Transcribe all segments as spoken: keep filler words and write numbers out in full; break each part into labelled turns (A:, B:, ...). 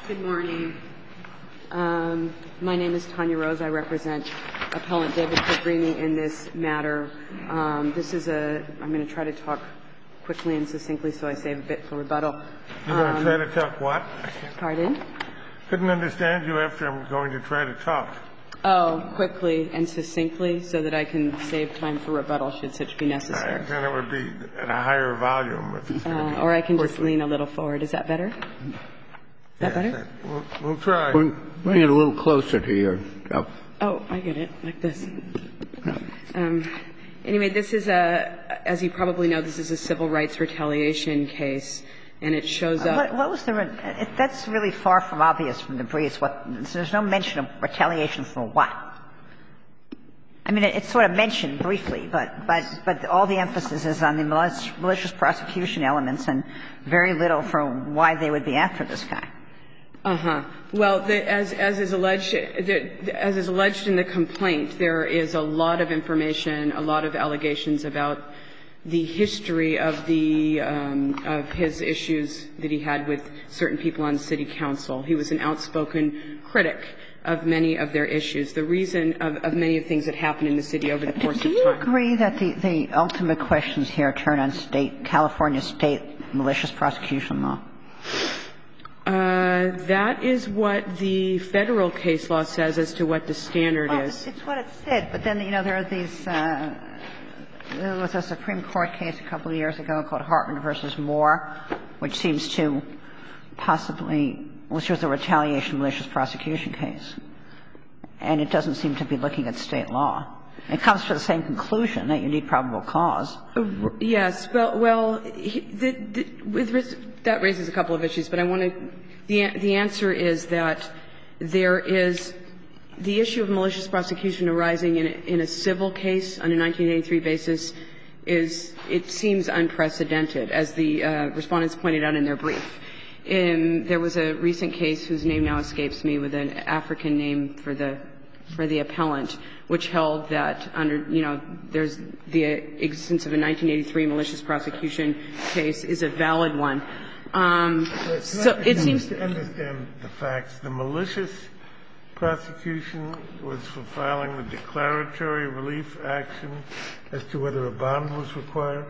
A: Good morning. Um, my name is Tanya Rose. I represent Appellant David Cabrini in this matter. Um, this is a – I'm going to try to talk quickly and succinctly so I save a bit for rebuttal.
B: You're going to try to talk what?
A: Pardon?
B: Couldn't understand you after I'm going to try to talk.
A: Oh, quickly and succinctly so that I can save time for rebuttal should such be necessary.
B: Right, then it would be at a higher volume. If it's
A: uh, or I can quickly. just lean a little forward. Is that better? Is that
B: yes,
A: better?
B: We'll, we'll try.
C: Bring, bring it a little closer to your mouth.
A: Oh, I get it. Like this. Um, anyway, this is a, as you probably know, this is a civil rights retaliation case, and it shows up.
D: What, what was the? Re- that's really far from obvious from the briefs. What? There's no mention of retaliation for what? I mean, it, it's sort of mentioned briefly, but but but all the emphasis is on the malicious, malicious prosecution elements, and very little for why they would be after this guy.
A: Uh huh. Well, the, as as is alleged, the, as is alleged in the complaint, there is a lot of information, a lot of allegations about the history of the um, of his issues that he had with certain people on city council. He was an outspoken critic of many of their issues. The reason of, of many of the things that happened in the city over the course
D: Do
A: of
D: you
A: time.
D: agree that the, the ultimate questions here turn on state, California state malicious prosecution law?
A: Uh, that is what the federal case law says as to what the standard
D: well,
A: is.
D: It's what it said, but then, you know, there are these, uh, there was a Supreme Court case a couple of years ago called Hartman versus Moore, which seems to possibly, which was a retaliation malicious prosecution case. And it doesn't seem to be looking at state law. It comes to the same conclusion that you need probable cause.
A: Uh, yes. Well, well, he, the, the, with, that raises a couple of issues, but I want to the, the answer is that there is the issue of malicious prosecution arising in a, in a civil case on a nineteen eighty-three basis is, it seems unprecedented, as the uh, respondents pointed out in their brief. In, there was a recent case whose name now escapes me with an African name for the for the appellant, which held that under, you know, there's the existence of a nineteen eighty-three malicious prosecution case is a valid one. Um, so it seems
B: to understand the facts. The malicious prosecution was for filing the declaratory relief action as to whether a bond was required.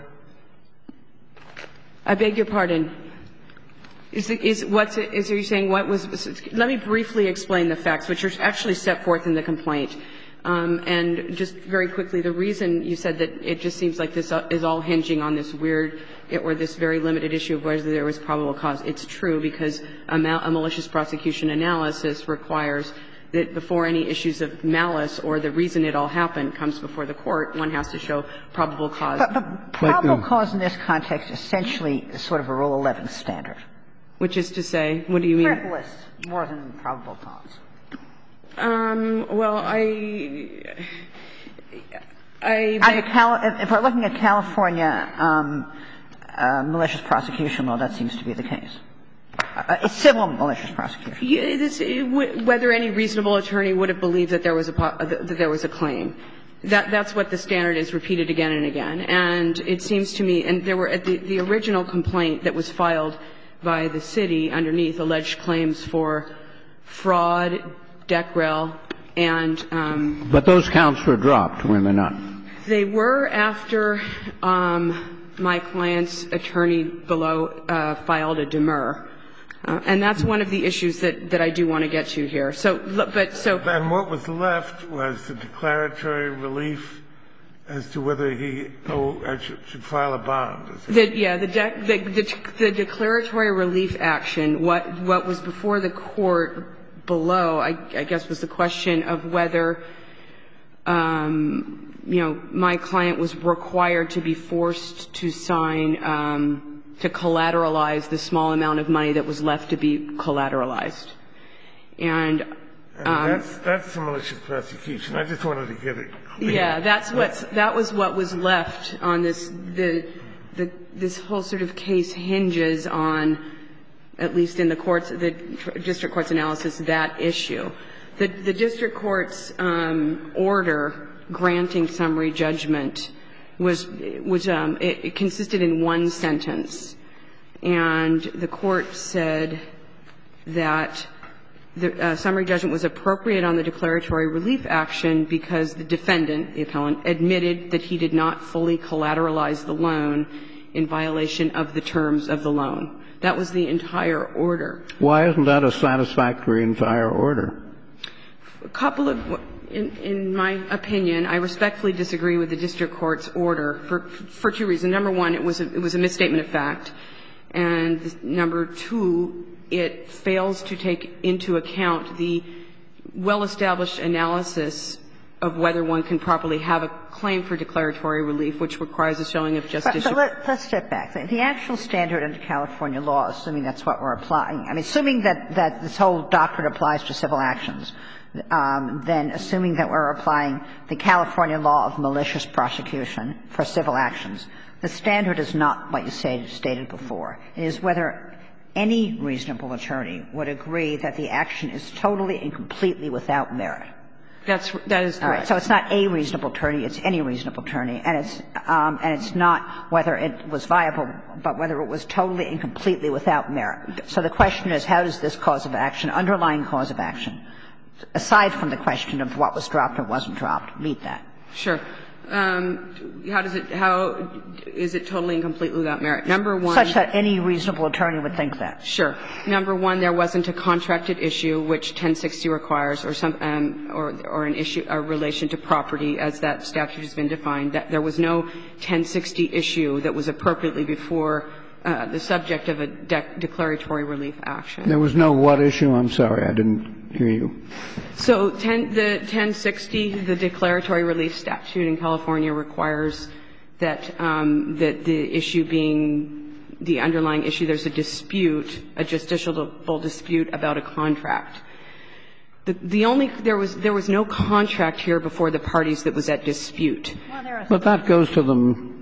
A: I beg your pardon. Is, the, is what's it, is are you saying what was? Let me briefly explain the facts, which are actually set forth in the complaint. Um, and just very quickly, the reason you said that it just seems like this is all hinging on this weird or this very limited issue of whether there was probable cause. It's true because a, mal- a malicious prosecution analysis requires that before any issues of malice or the reason it all happened comes before the court, one has to show probable cause.
D: But, but probable cause in this context essentially is sort of a Rule eleven standard.
A: Which is to say, what do you mean?
D: Frivolous more than probable cause.
A: Um, well, I, I,
D: Under Cal- if we're looking at California um, uh, malicious prosecution law, that seems to be the case. Uh, it's civil malicious prosecution.
A: Yeah, this, it, whether any reasonable attorney would have believed that there was a that there was a claim. That that's what the standard is, repeated again and again. And it seems to me, and there were at the, the original complaint that was filed by the city underneath alleged claims for fraud, DECREL, and um,
C: but those counts were dropped, were they not?
A: They were after um, my client's attorney below uh, filed a demur, uh, and that's one of the issues that, that I do want to get to here. So, but so.
B: And what was left was the declaratory relief as to whether he oh, should, should file a bond.
A: The, yeah, the, de- the, the, the declaratory relief action, what, what was before the court below, I, I guess, was the question of whether, um, you know, my client was required to be forced to sign, um, to collateralize the small amount of money that was left to be collateralized. And
B: And um, that's that's a malicious prosecution. I just wanted to get it clear.
A: Yeah, that's what's that was what was left on this. The the this whole sort of case hinges on, at least in the courts, the district court's analysis, that issue. The the district court's um, order granting summary judgment was was um, it, it consisted in one sentence, and the court said. that the uh, summary judgment was appropriate on the declaratory relief action because the defendant, the appellant, admitted that he did not fully collateralize the loan in violation of the terms of the loan. That was the entire order.
C: Why isn't that a satisfactory entire order?
A: A couple of in, in my opinion, I respectfully disagree with the district court's order for for two reasons. Number one, it was a, it was a misstatement of fact, and number two, it fails to take into account the well-established analysis of whether one can properly have a claim for declaratory relief, which requires a showing of justice.
D: But, but let, let's step back. The actual standard under California law, assuming that's what we're applying, I mean, assuming that, that this whole doctrine applies to civil actions, um, then assuming that we're applying the California law of malicious prosecution for civil actions, the standard is not what you say, stated before. It is whether any reasonable attorney would agree that the action is totally and completely without merit.
A: That's, that is correct.
D: All right. So it's not a reasonable attorney, it's any reasonable attorney. And it's, um, and it's not whether it was viable, but whether it was totally and completely without merit. So the question is, how does this cause of action, underlying cause of action, aside from the question of what was dropped or wasn't dropped, meet that?
A: Sure. Um, how does it, how is it totally and completely without merit? Number one.
D: Such that any reasonable attorney would think that.
A: Sure. Number one, there wasn't a contracted issue, which ten sixty requires, or some, um, or, or an issue, a relation to property, as that statute has been defined. That there was no ten sixty issue that was appropriately before uh, the subject of a de- declaratory relief action.
C: There was no what issue? I'm sorry, I didn't hear you.
A: So ten, the ten sixty, the declaratory relief statute in California requires that, um, that the issue being the underlying issue, there's a dispute, a justiciable dispute about a contract. The, the only, there was, there was no contract here before the parties that was at dispute.
D: Well,
C: but that goes to the,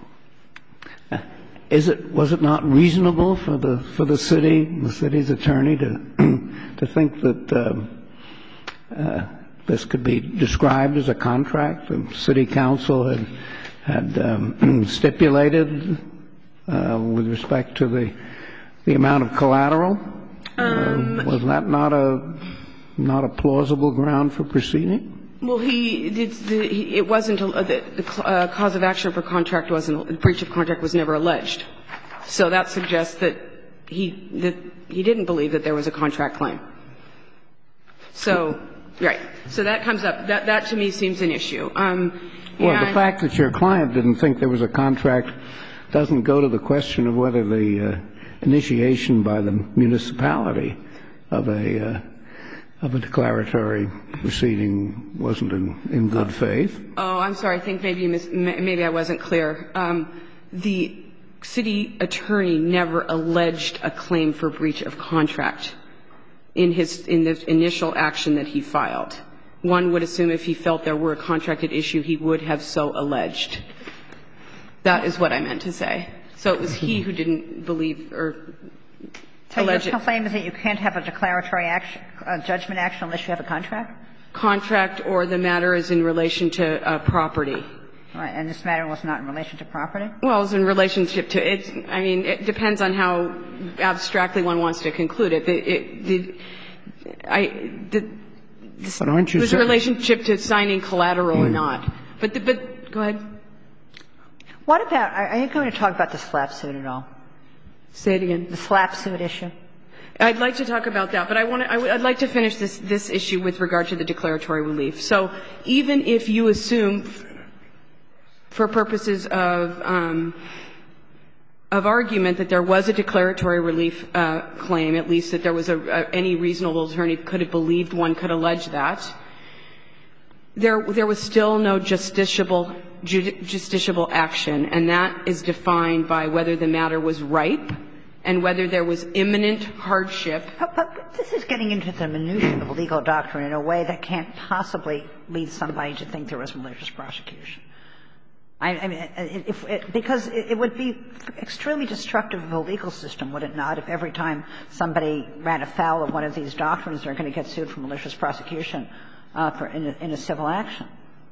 C: is it, was it not reasonable for the, for the city, the city's attorney to, to think that, uh, uh, this could be described as a contract? The city council had, had, um, stipulated, uh, with respect to the, the amount of collateral. Um, uh, was that not a, not a plausible ground for proceeding?
A: Well, he did. The, he, it wasn't a, the, the uh, cause of action for contract wasn't. The breach of contract was never alleged. So that suggests that he that he didn't believe that there was a contract claim. So, right. So that comes up. That that to me seems an issue. Um,
C: well, the fact that your client didn't think there was a contract doesn't go to the question of whether the uh, initiation by the municipality of a uh, of a declaratory proceeding wasn't in, in good faith.
A: Oh, I'm sorry. I think maybe you mis- maybe I wasn't clear. Um, the city attorney never alleged a claim for breach of contract in his in the initial action that he filed. One would assume if he felt there were a contracted issue, he would have so alleged. That is what I meant to say. So it was he who didn't believe or
D: so
A: allege it.
D: So your claim is that you can't have a declaratory action, a judgment action unless you have a contract?
A: Contract, or the matter is in relation to uh, property.
D: All right. And this matter was not in relation to property?
A: Well, it's in relationship to it. I mean, it depends on how abstractly one wants to conclude it. It, it the, I, the, this,
C: but aren't you
A: there's a relationship to signing collateral mm. or not. But, the, but go ahead.
D: What about, are you going to talk about the SLAPP suit at all?
A: Say it again.
D: The SLAPP suit issue?
A: I'd like to talk about that, but I want to, I, I'd like to finish this, this issue with regard to the declaratory relief. So even if you assume, for purposes of, um, of argument that there was a declaratory relief uh, claim, at least that there was a, a, any reasonable attorney could have believed one could allege that, there, there was still no justiciable, justiciable action, and that is defined by whether the matter was ripe and whether there was imminent hardship.
D: But, but this is getting into the minutiae of legal doctrine in a way that can't possibly lead somebody to think there was malicious prosecution. I, I mean, if, it, because it, it would be extremely destructive of the legal system, would it not, if every time somebody ran afoul of one of these doctrines, they're going to get sued for malicious prosecution uh, for, in, a, in a civil action.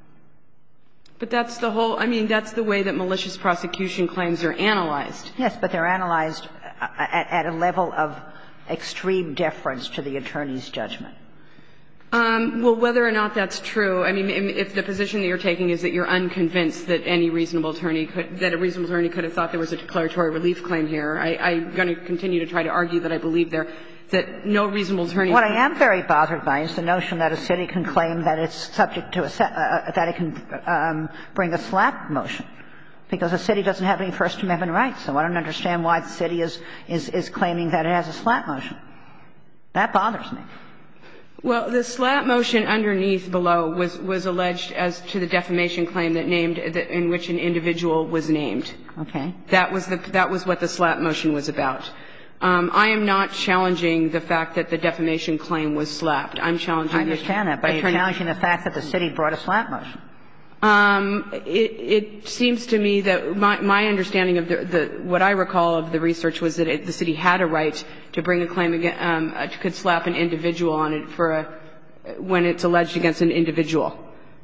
A: But that's the whole – I mean, that's the way that malicious prosecution claims are analyzed.
D: Yes, but they're analyzed at, at a level of extreme deference to the attorney's judgment?
A: Um, well, whether or not that's true, I mean, if the position that you're taking is that you're unconvinced that any reasonable attorney could, that a reasonable attorney could have thought there was a declaratory relief claim here, I, I'm going to continue to try to argue that I believe there, that no reasonable attorney.
D: What I am very bothered by is the notion that a city can claim that it's subject to a, uh, that it can um, bring a slap motion, because a city doesn't have any First Amendment rights. So I don't understand why the city is, is, is claiming that it has a slap motion. That bothers me.
A: Well, the slap motion underneath below was, was alleged as to the defamation claim that named, that in which an individual was named.
D: Okay.
A: That was the, that was what the slap motion was about. Um, I am not challenging the fact that the defamation claim was slapped. I'm challenging.
D: I understand that, but you're challenging the fact that the city brought a slap motion.
A: Um, it, it seems to me that my, my understanding of the, the, what I recall of the research was that it, the city had a right to bring a claim against, um, uh, could slap an individual on it for a, when it's alleged against an individual.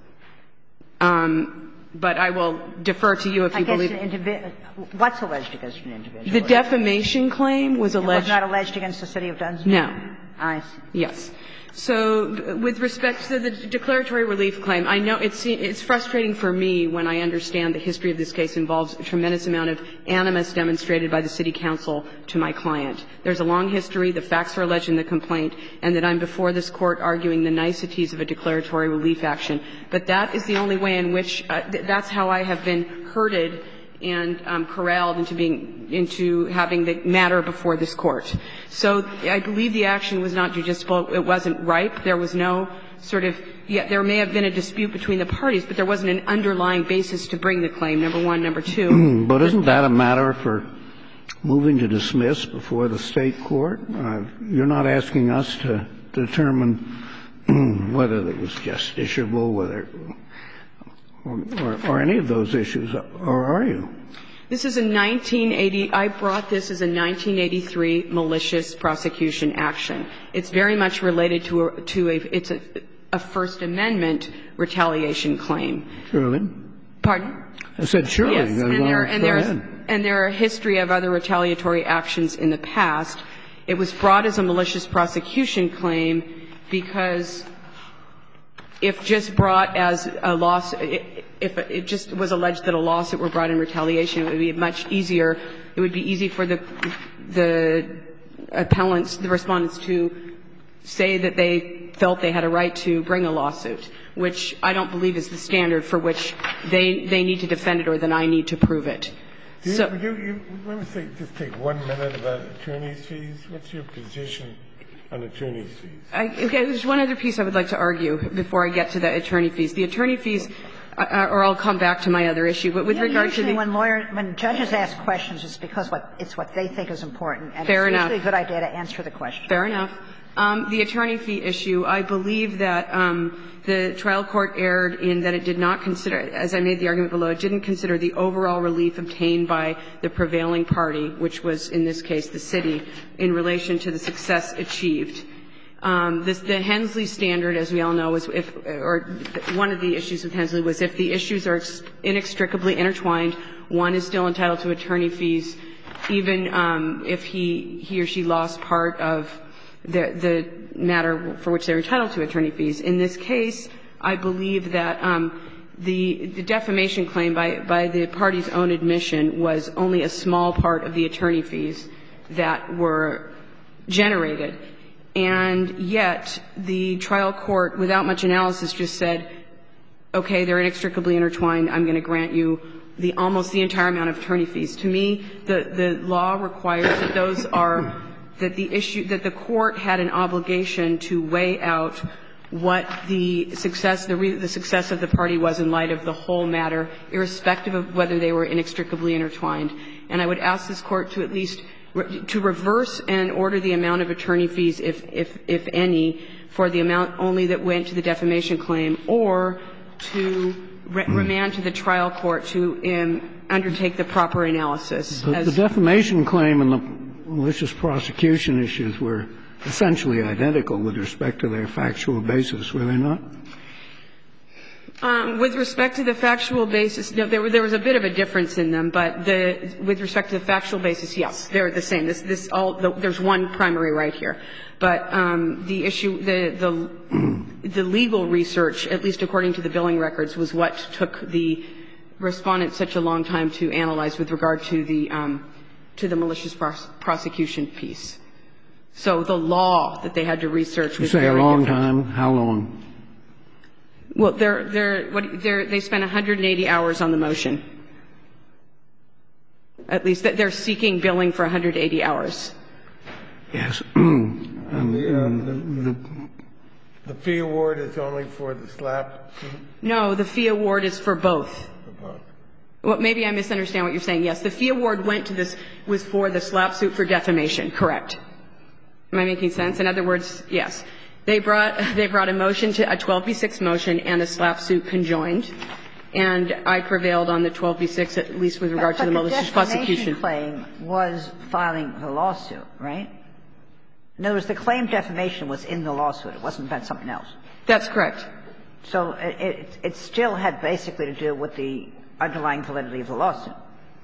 A: Um, but I will defer to you if you believe.
D: Against an individual. What's alleged against an individual?
A: The defamation claim was alleged.
D: It was not alleged against the city of Dunsmore?
A: No.
D: I see.
A: Yes. So with respect to the declaratory relief claim, I know it's, it's frustrating for me when I understand the history of this case involves a tremendous amount of animus demonstrated by the city council to my client. There's a long history, the facts are alleged in the complaint, and that I'm before this Court arguing the niceties of a declaratory relief action. But that is the only way in which uh, th- that's how I have been herded and um, corralled into being into having the matter before this Court. So I believe the action was not justiciable. It wasn't ripe. There was no sort of yeah, there may have been a dispute between the parties, but there wasn't an underlying basis to bring the claim. Number one, number two.
C: But isn't that a matter for moving to dismiss before the state court? Uh, you're not asking us to determine whether it was justiciable, whether. Or, or, or any of those issues, or are you?
A: This is a nineteen eighty. I brought this as a nineteen eighty-three malicious prosecution action. It's very much related to a, to a it's a, a First Amendment retaliation claim.
C: Surely.
A: Pardon?
C: I said surely.
A: Yes, and there and there's
C: ahead.
A: and there are a history of other retaliatory actions in the past. It was brought as a malicious prosecution claim because if just brought as a loss, if it just was alleged that a lawsuit were brought in retaliation, it would be much easier. It would be easy for the the appellants, the respondents, to say that they felt they had a right to bring a lawsuit, which I don't believe is the standard for which they they need to defend it or that I need to prove it.
B: You,
A: so,
B: you, you, let me say, just take one minute about attorney's fees. What's your position on attorney's fees?
A: I, okay, there's one other piece I would like to argue before I get to the attorney fees. The attorney fees, uh, or I'll come back to my other issue, but with
D: yeah,
A: regard to the
D: when lawyer, when judges ask questions, it's because what it's what they think is important, and
A: Fair
D: it's
A: enough.
D: usually a good idea to answer the question.
A: Fair enough. Um, the attorney fee issue, I believe that um, the trial court erred in that it did not consider, as I made the argument below, it didn't consider the overall relief obtained by the prevailing party, which was in this case the city, in relation to the success achieved. Um, this, the Hensley standard, as we all know, is if, or one of the issues with Hensley was if the issues are inextricably intertwined, one is still entitled to attorney fees, even um, if he, he or she lost part of the, the matter for which they're entitled to attorney fees. In this case, I believe that um, the, the defamation claim by, by the party's own admission was only a small part of the attorney fees that were generated. And yet, the trial court, without much analysis, just said, okay, they're inextricably intertwined, I'm going to grant you the almost the entire amount of attorney fees. To me, the, the law requires that those are, that the issue, that the court had an obligation to weigh out what the success, the, re, the success of the party was in light of the whole matter, irrespective of whether they were inextricably intertwined. And I would ask this Court to at least to reverse and order the amount of attorney fees, if, if, if any, for the amount only that went to the defamation claim, or to re- remand to the trial court to um, undertake the proper analysis.
C: The, the defamation claim and the malicious prosecution issues were essentially identical with respect to their factual basis, were they not?
A: Um, with respect to the factual basis, no, there, there was a bit of a difference in them, but the, with respect to the factual basis, yes, they're the same. This, this all, the, there's one primary right here. But um, the issue, the, the, the legal research, at least according to the billing records, was what took the respondent such a long time to analyze with regard to the, um, to the malicious pros- prosecution piece. So the law that they had to research was very different.
C: You say a long time? How long?
A: Well, they're, they're, what, they're, they spent one hundred eighty hours on the motion. At least they're seeking billing for one hundred eighty hours.
B: Yes. um, the, the, the fee award is only for the slap suit?
A: No, the fee award is for both.
B: For both.
A: Well, maybe I misunderstand what you're saying. Yes, the fee award went to this, was for the slap suit for defamation. Correct. Am I making sense? In other words, yes. They brought, they brought a motion to a twelve B six motion and a slap suit conjoined. And I prevailed on the twelve B six, at least with regard
D: but
A: to the malicious prosecution.
D: But the defamation claim was filing the lawsuit, right? In other words, the claim defamation was in the lawsuit. It wasn't about something else.
A: That's correct.
D: So it, it, it still had basically to do with the underlying validity of the lawsuit.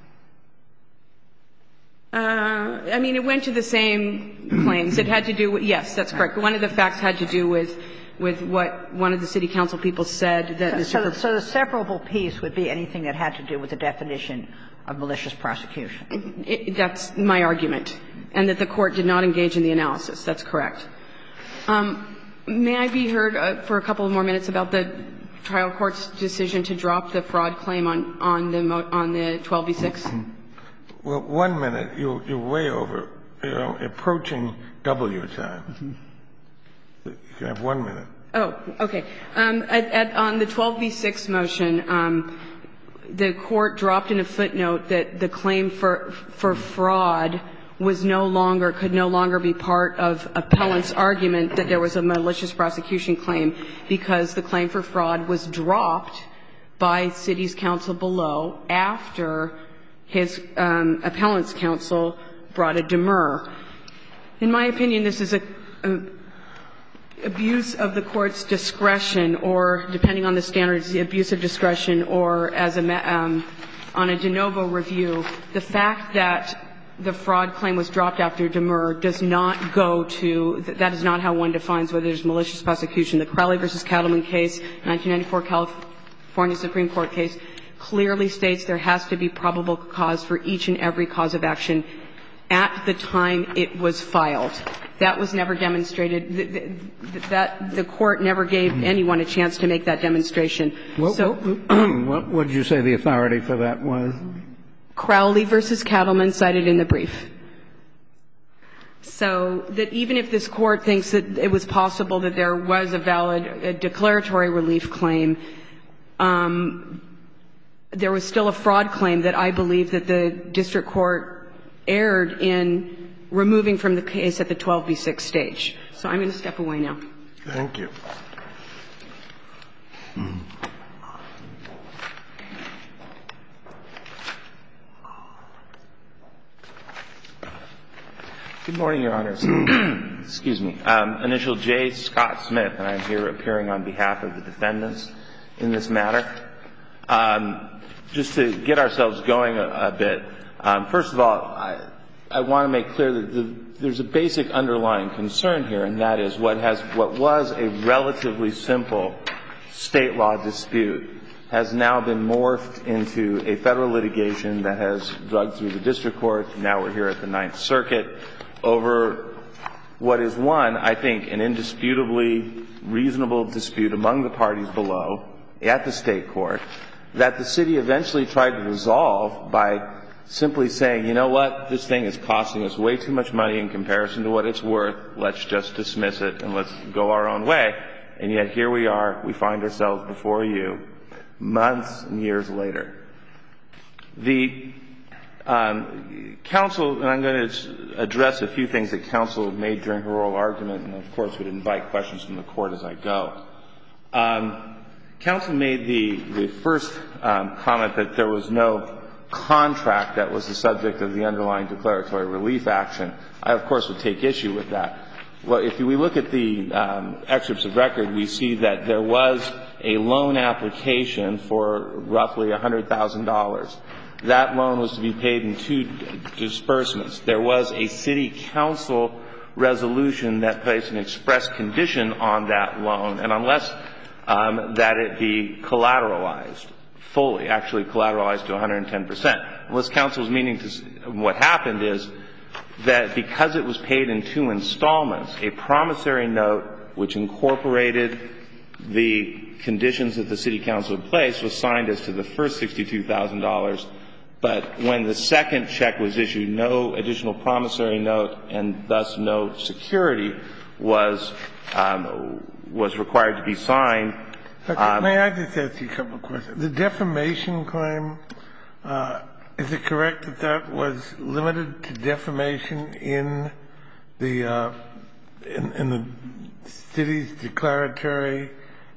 A: Uh, I mean, it went to the same claims. It had to do with, yes, that's correct. One of the facts had to do with, with what one of the city council people said that
D: so,
A: Mister
D: So, so the separable piece would be anything that had to do with the definition of malicious prosecution.
A: It, that's my argument, and that the court did not engage in the analysis. That's correct. Um, may I be heard uh, for a couple of more minutes about the trial court's decision to drop the fraud claim on, on the, on the twelve B six?
B: Well, one minute. You're, you're way over. You're approaching double your time. You can have one minute.
A: Oh, okay. Um, at, at, on the twelve B six motion, um, the court dropped in a footnote that the claim for, for fraud was no longer, could no longer be part of appellant's argument that there was a malicious prosecution claim because the claim for fraud was dropped by city's council below after his um, appellant's counsel brought a demur. In my opinion, this is a, a abuse of the court's discretion, or depending on the standards, the abuse of discretion, or as a um, on a de novo review. The fact that the fraud claim was dropped after demur does not go to that is not how one defines whether there's malicious prosecution. The Crowley versus Cattleman case, nineteen ninety-four California Supreme Court case, clearly states there has to be probable cause for each and every cause of action at the time it was filed. That was never demonstrated. That the court never gave anyone a chance to make that demonstration.
C: What,
A: so,
C: what, what did you say the authority for that was?
A: Crowley versus Cattleman, cited in the brief. So that even if this court thinks that it was possible that there was a valid a declaratory relief claim, um, there was still a fraud claim that I believe that the district court erred in removing from the case at the twelve B six stage. So I'm going to step away now.
B: Thank you.
E: Good morning, Your Honors. Excuse me. Um, initial J. Scott Smith, and I'm here appearing on behalf of the defendants in this matter. Um, just to get ourselves going a, a bit, um, first of all, I, I want to make clear that the, there's a basic underlying concern here, and that is what has what was a relatively simple state law dispute has now been morphed into a federal litigation that has drugged through the district court. Now we're here at the Ninth Circuit over what is one, I think, an indisputably reasonable dispute among the parties below at the state court that the city eventually tried to resolve by simply saying, you know what, this thing is costing us way too much money in comparison to what it's worth. Let's just dismiss it and let's go our own way. And yet here we are. We find ourselves before you months and years later. The um, counsel, and I'm going to address a few things that counsel made during her oral argument, and of course would invite questions from the court as I go. Um, counsel made the, the first um, comment that there was no contract that was the subject of the underlying declaratory relief action. I, of course, would take issue with that. Well, if we look at the um, excerpts of record, we see that there was a loan application for roughly one hundred thousand dollars. That loan was to be paid in two disbursements. There was a city council resolution that placed an express condition on that loan, and unless um, that it be collateralized fully, actually collateralized to one hundred ten percent. Unless council's meaning to what happened is that because it was paid in two installments, a promissory note which incorporated the conditions that the city council had placed was signed as to the first sixty-two thousand dollars. But when the second check was issued, no additional promissory note and thus no security was um, was required to be signed.
B: Okay. Um, May I just ask you a couple of questions? The defamation claim, uh, is it correct that that was limited to defamation in the uh, in, in the city's declaratory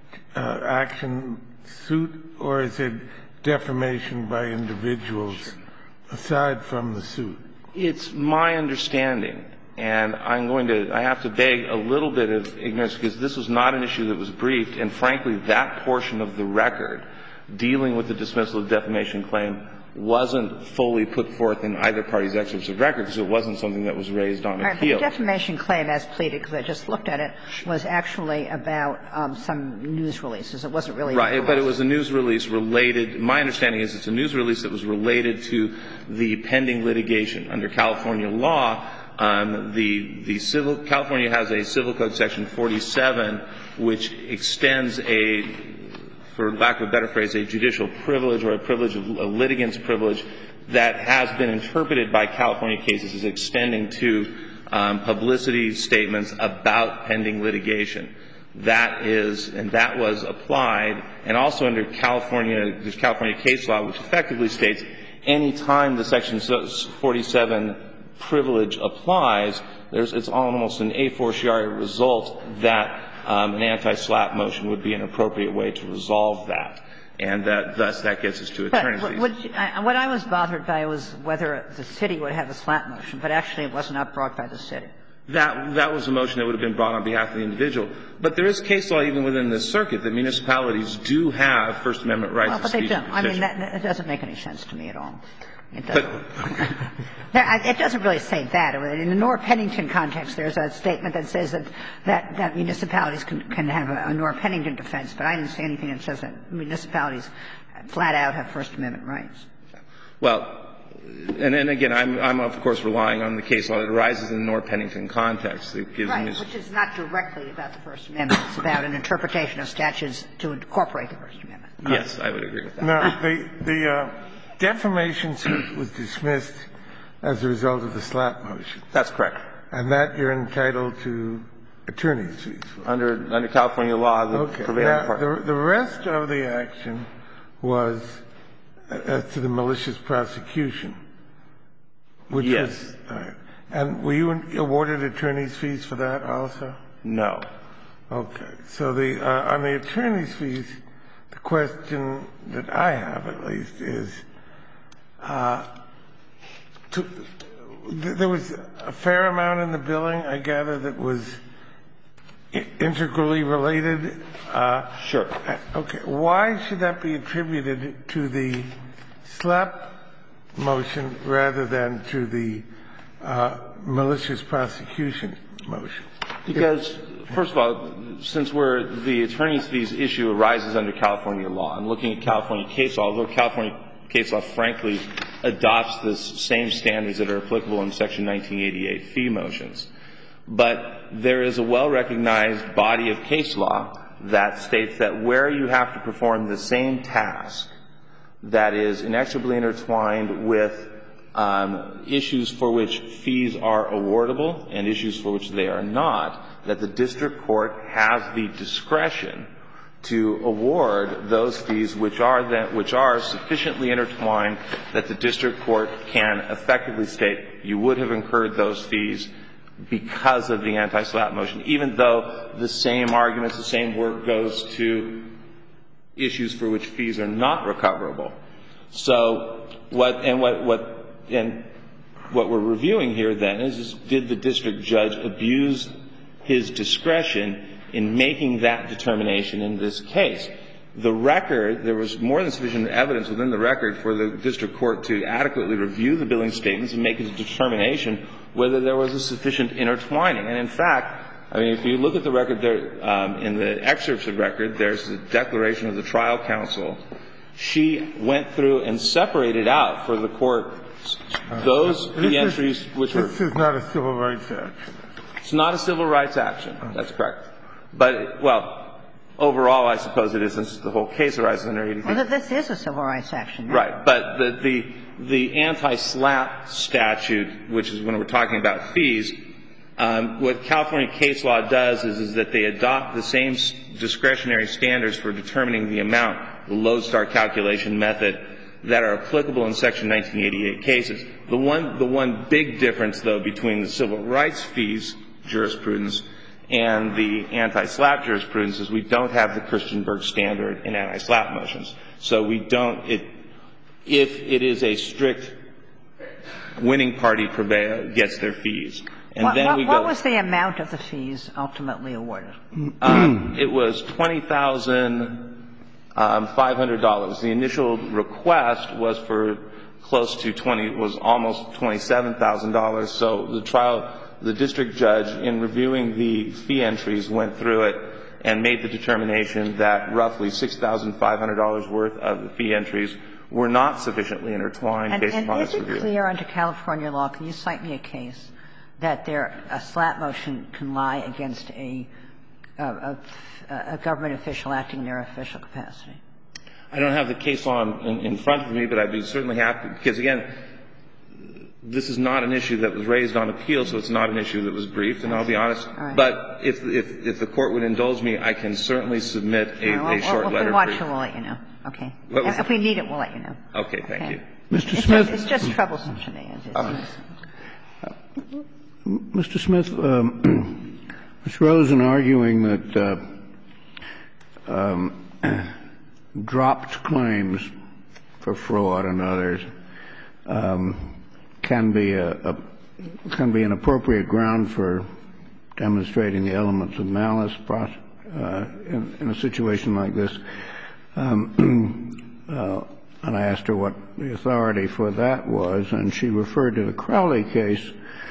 B: uh, action suit, or is it defamation by individuals aside from the suit?
E: It's my understanding, and I'm going to, I have to beg a little bit of ignorance because this was not an issue that was briefed, and frankly, that portion of the record dealing with the dismissal of the defamation claim wasn't fully put forth in either party's excerpts of record because it wasn't something that was raised on appeal.
D: Right, but the defamation claim as pleaded, because I just looked at it, was actually about um, some news releases. It wasn't really
E: right, but it was a news release related. My understanding is it's a news release that was related to the pending litigation under California law. Um, the the civil California has a Civil Code section forty-seven which extends a, for lack of a better phrase, a judicial privilege or a privilege of a litigant's privilege that has been interpreted by California cases as extending to um, publicity statements about pending litigation. That is, and that was applied, and also under California, there's California case law which effectively states any time the section forty-seven privilege applies, there's, it's almost an a fortiori result that Um, an anti-SLAPP motion would be an appropriate way to resolve that, and that thus that gets us to attorney's fees.
D: But what, I, what I was bothered by was whether the city would have a SLAPP motion, but actually it was not brought by the city.
E: That that was a motion that would have been brought on behalf of the individual. But there is case law even within this circuit that municipalities do have First Amendment rights.
D: Well, but they don't. I mean, that, that doesn't make any sense to me at all. It doesn't. It doesn't really say that. In the Norr Pennington context, there's a statement that says that that, that municipalities can, can have a, a Norr Pennington defense, but I didn't see anything that says that municipalities flat out have First Amendment rights.
E: Well, and then again, I'm, I'm of course relying on the case law that arises in the Norr Pennington context. That gives
D: right,
E: me
D: which is not directly about the First Amendment. It's about an interpretation of statutes to incorporate the First Amendment.
E: Yes, I would agree with that.
B: Now, the, the uh, defamation suit was dismissed as a result of the SLAPP motion.
E: That's correct.
B: And that you're entitled to attorney's fees for.
E: Under, under California law, the
B: okay.
E: prevailing
B: now,
E: part.
B: The, the rest of the action was as to the malicious prosecution. Which
E: yes.
B: Was, uh, and were you awarded attorney's fees for that also?
E: No.
B: Okay. So the, uh, on the attorney's fees, the question that I have at least is, uh, to, there was a fair amount in the billing, I gather, that was integrally related. Uh,
E: sure.
B: Okay. Why should that be attributed to the SLAPP motion rather than to the uh, malicious prosecution motion?
E: Because, first of all, since we're the attorney's fees issue arises under California law, I'm looking at California case law, although California case law, frankly, adopts the same standards that are applicable in Section nineteen eighty-eight fee motions. But there is a well-recognized body of case law that states that where you have to perform the same task that is inexorably intertwined with um, issues for which fees are awardable and issues for which they are not, that the district court has the discretion to award those fees which are that which are sufficiently intertwined that the district court can effectively state you would have incurred those fees because of the anti-SLAPP motion, even though the same arguments, the same work goes to issues for which fees are not recoverable. So what and what what and what we're reviewing here then is, is did the district judge abuse his discretion in making that determination in this case. The record, there was more than sufficient evidence within the record for the district court to adequately review the billing statements and make a determination whether there was a sufficient intertwining. And in fact, I mean, if you look at the record there, um, in the excerpts of record, there's the declaration of the trial counsel. She went through and separated out for the court those
B: uh,
E: fee entries which were.
B: This is not a civil rights action.
E: It's not a civil rights action. That's correct. But, well, overall, I suppose it is, since the whole case arises under eighty-three.
D: Well, this is a civil rights action. Right.
E: Right. But the, the, the anti-SLAPP statute, which is when we're talking about fees, um, what California case law does is, is that they adopt the same discretionary standards for determining the amount, the lodestar calculation method, that are applicable in Section nineteen eighty-eight cases. The one, the one big difference, though, between the civil rights fees jurisprudence and the anti-SLAPP jurisprudence is we don't have the Christianberg standard in anti-SLAPP motions. So we don't, it, if it is a strict winning party prevail, gets their fees. And
D: what,
E: then
D: what,
E: we go.
D: What was the amount of the fees ultimately awarded?
E: Um, it was twenty thousand five hundred dollars. The initial request was for close to twenty, was almost twenty-seven thousand dollars. So the trial, the district judge, in reviewing the fee entries, went through it and made the determination that roughly six thousand five hundred dollars worth of the fee entries were not sufficiently intertwined
D: and,
E: based
D: and
E: upon its
D: review.
E: review.
D: And is it clear under California law, can you cite me a case that there, a SLAPP motion can lie against a, a, a government official acting in their official capacity?
E: I don't have the case law in, in front of me, but I'd be certainly happy, because, again, this is not an issue that was raised on appeal, so it's not an issue that was briefed, and I'll be honest.
D: Right.
E: But if, if, if the Court would indulge me, I can certainly submit a,
D: Right, well,
E: a short
D: well,
E: letter.
D: If we watch
E: brief.
D: it, we'll let you know. Okay.
E: What was
D: If
E: it?
D: we need it, we'll let you know.
E: Okay, thank
D: Okay.
E: you.
C: Mister
D: It's
C: Smith.
D: just, it's just troublesome to me. It's,
E: Uh,
C: Mister Smith, um, Miz Rosen arguing that uh, um, dropped claims for fraud and others um, can be a, a can be an appropriate ground for demonstrating the elements of malice uh, in, in a situation like this. Um, uh, and I asked her what the authority for that was, and she referred to the Crowley case.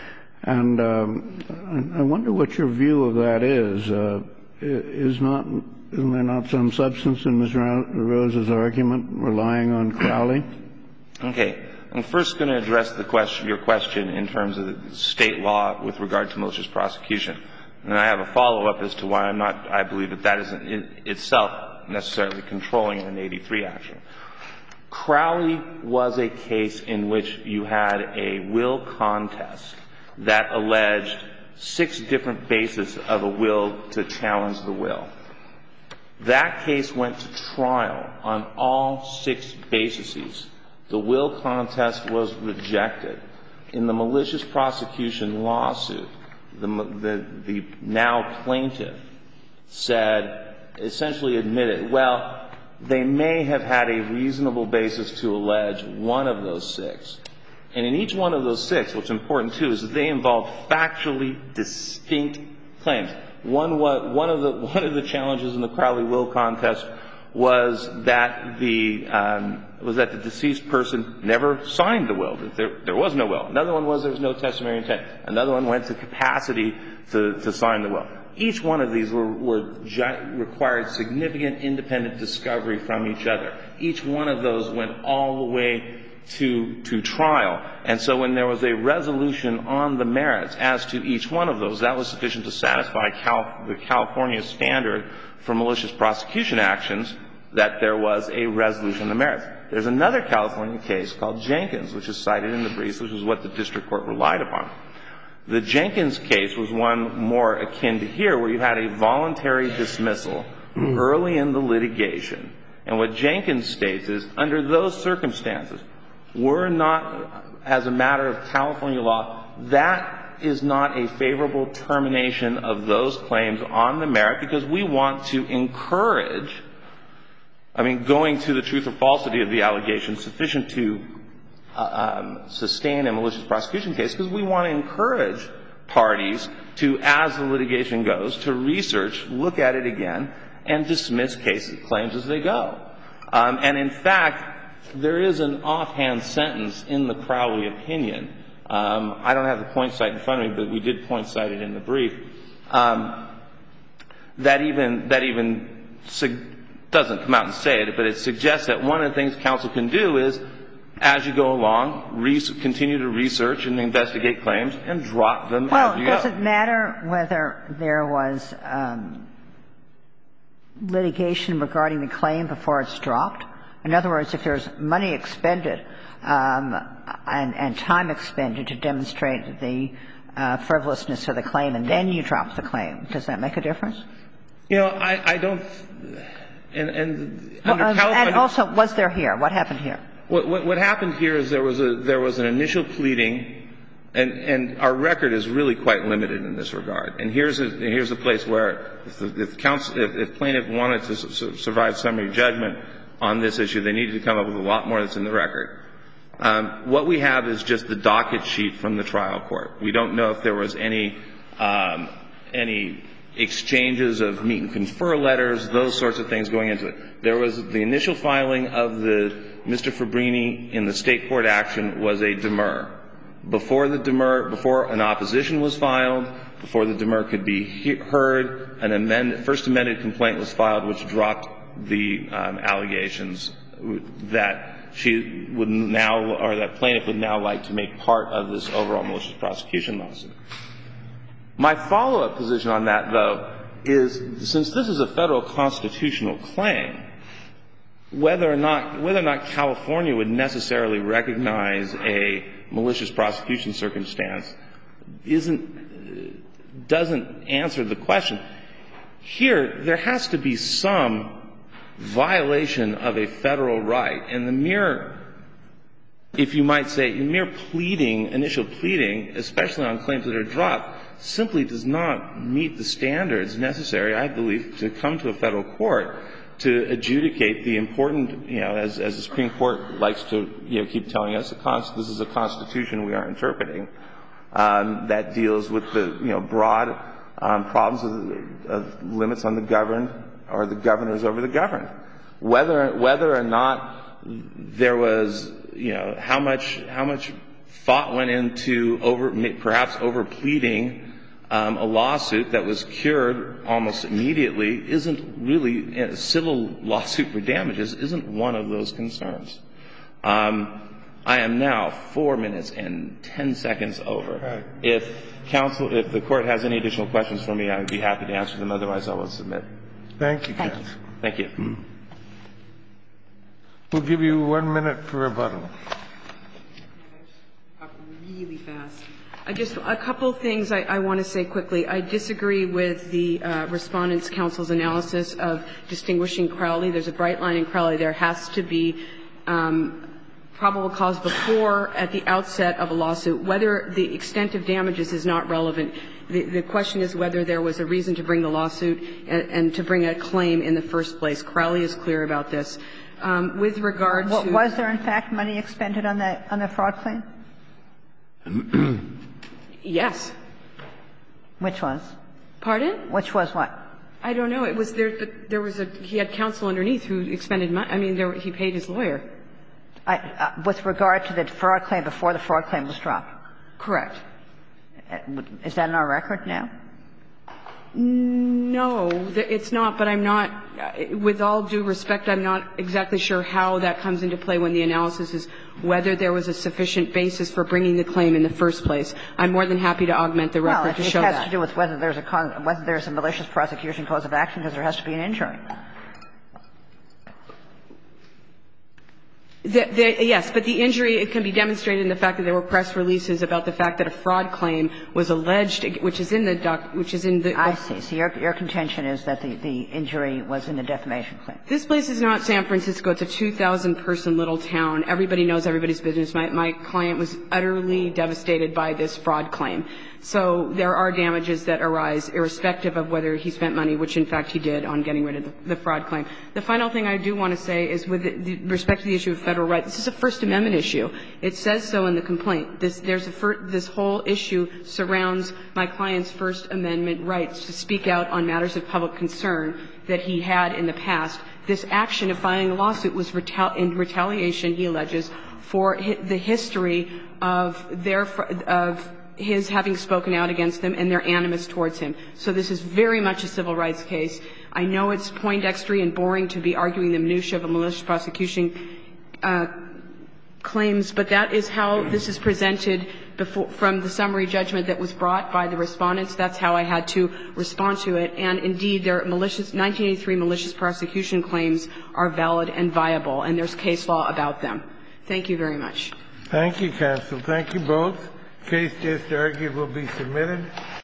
C: And um, I wonder what your view of that is. Uh, is not isn't there not some substance in Miz Rose's argument relying on Crowley?
E: Okay. I'm first going to address the question, your question in terms of the state law with regard to malicious prosecution. And I have a follow-up as to why I'm not, I believe that that isn't in itself necessarily controlling an eighty-three action. Crowley was a case in which you had a will contest that alleged six different bases of a will to challenge the will. That case went to trial on all six bases. The will contest was rejected. In the malicious prosecution lawsuit, the, the, the now plaintiff said, essentially admitted, well, they may have had a reasonable basis to allege one of those six. And in each one of those six, what's important, too, is that they involve factually distinct claims. One, one, of the, one of the challenges in the Crowley will contest was that the um, was that the deceased person never signed the will, that there, there was no will. Another one was there was no testimony intent. Another one went to capacity to, to sign the will. Each one of these were, were gi- required significant independent discovery from each other. Each one of those went all the way to to trial. And so when there was a resolution on the merits as to each one of those, that was sufficient to satisfy Cal- the California standard for malicious prosecution actions that there was a resolution on the merits. There's another California case called Jenkins, which is cited in the briefs, which is what the district court relied upon. The Jenkins case was one more akin to here, where you had a voluntary dismissal early in the litigation. And what Jenkins states is, under those circumstances, we're not, as a matter of California law, that is not a favorable termination of those claims on the merit, because we want to encourage, I mean, going to the truth or falsity of the allegation sufficient to uh, um, sustain a malicious prosecution case, because we want to encourage parties to, as the litigation goes, to research, look at it again, and dismiss cases, claims as they go. Um, and in fact, there is an offhand sentence in the Crowley opinion. Um, I don't have the point cite in front of me, but we did point cite it in the brief. Um, that even that even su- doesn't come out and say it, but it suggests that one of the things counsel can do is, as you go along, re- continue to research and investigate claims and drop them
D: well,
E: as you go.
D: Well, does it matter whether there was um, litigation regarding the claim before it's dropped? In other words, if there's money expended um, and, and time expended to demonstrate the uh, frivolousness of the claim, and then you drop the claim, does that make a difference?
E: You know, I, I don't. And, and,
D: well,
E: under
D: um,
E: Cal-
D: and also, was there here? What happened here?
E: What, what, what happened here is there was a there was an initial pleading, and, and our record is really quite limited in this regard. And here's a here's a place where if, the, if counsel if, if plaintiff wanted to su- survive summary judgment on this issue, they needed to come up with a lot more that's in the record. Um, what we have is just the docket sheet from the trial court. We don't know if there was any um, any exchanges of meet and confer letters, those sorts of things going into it. There was the initial filing of the Mister Fabrini in the state court action was a demur. Before the demur, before an opposition was filed, before the demur could be he- heard, an amend, first amended complaint was filed, which dropped the um, allegations that she would now, or that plaintiff would now like to make part of this overall malicious prosecution lawsuit. My follow-up position on that, though, is since this is a federal constitutional claim, whether or not whether or not California would necessarily recognize a malicious prosecution circumstance isn't doesn't answer the question. Here, there has to be some violation of a federal right, and the mere, if you might say, mere pleading, initial pleading, especially on claims that are dropped, simply does not meet the standards necessary, I believe, to come to a federal court to adjudicate the important, you know, as, as the Supreme Court likes to, you know, keep telling us, this is a constitution we are interpreting um, that deals with the, you know, broad um, problems of, of limits on the governed or the governors over the governed. Whether whether or not there was, you know, how much how much thought went into over perhaps over pleading um, a lawsuit that was cured almost immediately isn't really a civil lawsuit for damages isn't one of those concerns. Um, I am now four minutes and ten seconds over.
B: Right.
E: If counsel, if the court has any additional questions for me, I would be happy to answer them. Otherwise, I will submit.
B: Thank you,
D: Thank
B: counsel.
E: Thank you.
B: We'll give you one minute for rebuttal.
A: Really fast. I just a couple things I, I want to say quickly. I disagree with the uh, Respondents' Counsel's analysis of distinguishing Crowley. There's a bright line in Crowley. There has to be um, probable cause before, at the outset of a lawsuit. Whether the extent of damages is not relevant. The, the question is whether there was a reason to bring the lawsuit and, and to bring a claim in the first place. Crowley is clear about this. Um, with regard
D: well,
A: to
D: was there in fact money expended on the on the fraud claim?
A: Yes.
D: Which was?
A: Pardon?
D: Which was what?
A: I don't know. It was there. There was a. He had counsel underneath who expended money. I mean, there, he paid his lawyer.
D: I, uh, with regard to the fraud claim before the fraud claim was dropped.
A: Correct.
D: Is that in our record now?
A: No, it's not, but I'm not, with all due respect, I'm not exactly sure how that comes into play when the analysis is whether there was a sufficient basis for bringing the claim in the first place. I'm more than happy to augment the record
D: well,
A: to show that.
D: Well, it has to do with whether there's a con- whether there's a malicious prosecution cause of action, because there has to be an injury.
A: The, the, yes, but the injury, it can be demonstrated in the fact that there were press releases about the fact that a fraud claim was alleged, which is in the doc, which is in the.
D: I see. So your, your contention is that the, the injury was in the defamation claim.
A: This place is not San Francisco. It's a two thousand person little town. Everybody knows everybody's business. My, my client was utterly devastated by this fraud claim. So there are damages that arise irrespective of whether he spent money, which in fact he did, on getting rid of the, the fraud claim. The final thing I do want to say is with the, the respect to the issue of Federal right, this is a First Amendment issue. It says so in the complaint. This, there's a fir- this whole issue surrounds my client's First Amendment rights to speak out on matters of public concern that he had in the past. This action of filing a lawsuit was retal- in retaliation, he alleges, for hi- the history of their of his having spoken out against them and their animus towards him. So this is very much a civil rights case. I know it's poindextery and boring to be arguing the minutiae of a malicious prosecution uh, claims, but that is how this is presented before, from the summary judgment that was brought by the respondents. That's how I had to respond to it. And indeed, their malicious nineteen eighty-three malicious prosecution claims are valid and viable, and there's case law about them. Thank you very much.
B: Thank you, counsel. Thank you both. The case just argued will be submitted.